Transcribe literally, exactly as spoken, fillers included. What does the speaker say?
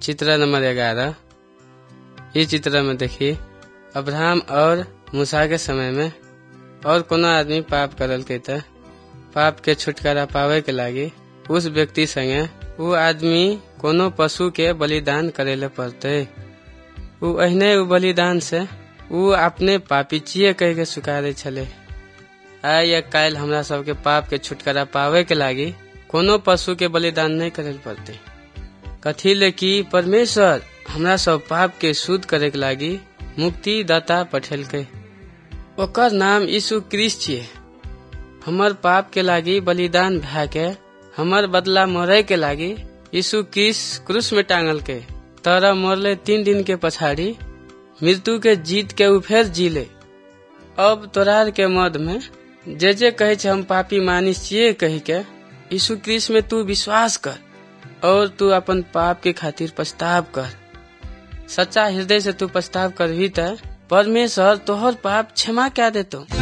चित्र नंबर ग्यारह। इस चित्र में देखिए अब्राहम और मूसा के समय में और कोनो आदमी पाप करल के त पाप के छुटकारा पावे के लागी उस व्यक्ति संगे वो आदमी कोनो पशु के बलिदान करेले पड़ते। वो अहने वो बलिदान से वो अपने पापीचिए कह के स्वीकारे छले। आय या काल हमरा सबके पाप के छुटकारा पावे के लागी कोनो पशु के बलिदान नहीं करे पड़ते। कथी ले कि परमेश्वर हमरा सब पाप के शुद्ध करे के लागी मुक्ति दाता पठेल के, ओकर नाम यीशु क्रिस्ट छिए। हमर पाप के लागी बलिदान भै के हमर बदला मरे के लागी यीशु क्रिस्ट क्रूस में टांगल के तर मरले तीन दिन के पछाड़ी मृत्यु के जीत के उ फेर जीले। अब तोरार के मद में जे जे कहे छे हम पापी मानिस छिए कही के यीशु क्रिस्ट में तू विश्वास कर और तू अपन पाप के खातिर पछताव कर। सच्चा हृदय से तू पछताव करही त परमेश्वर तोहर पाप क्षमा क्या देतो।